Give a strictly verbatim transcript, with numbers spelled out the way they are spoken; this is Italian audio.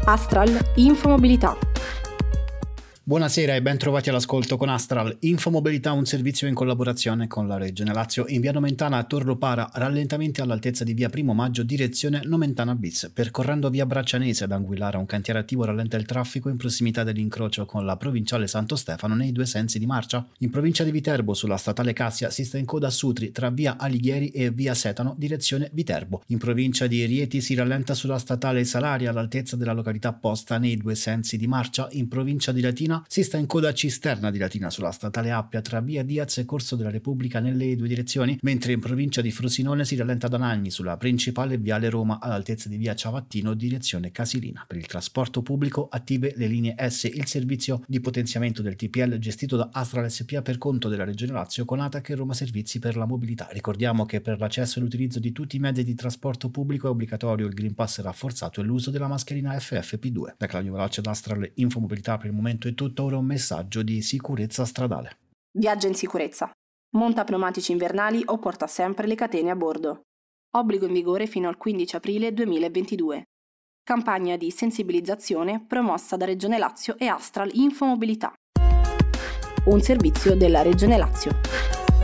Astral Infomobilità. Buonasera e ben trovati all'ascolto con Astral Infomobilità, un servizio in collaborazione con la Regione Lazio. In via Nomentana a Torlopara, rallentamenti all'altezza di via Primo Maggio, direzione Nomentana bis. Percorrendo via Braccianese ad Anguillara, un cantiere attivo rallenta il traffico in prossimità dell'incrocio con la provinciale Santo Stefano nei due sensi di marcia. In provincia di Viterbo, sulla statale Cassia, si sta in coda a Sutri tra via Alighieri e via Setano, direzione Viterbo. In provincia di Rieti si rallenta sulla statale Salaria all'altezza della località Posta nei due sensi di marcia. In provincia di Latina si sta in coda a Cisterna di Latina sulla statale Appia tra via Diaz e Corso della Repubblica nelle due direzioni, mentre in provincia di Frosinone si rallenta da Anagni sulla principale viale Roma all'altezza di via Ciavattino direzione Casilina. Per il trasporto pubblico attive le linee S, il servizio di potenziamento del T P L gestito da Astral S P A per conto della Regione Lazio con ATAC e Roma Servizi per la mobilità. Ricordiamo che per l'accesso e l'utilizzo di tutti i mezzi di trasporto pubblico è obbligatorio il Green Pass rafforzato e l'uso della mascherina F F P due. Da Claudio Valaccio ad Astral Infomobilità per il momento è tutto, ora un messaggio di sicurezza stradale. Viaggia in sicurezza. Monta pneumatici invernali o porta sempre le catene a bordo. Obbligo in vigore fino al quindici aprile duemilaventidue. Campagna di sensibilizzazione promossa da Regione Lazio e Astral Infomobilità. Un servizio della Regione Lazio.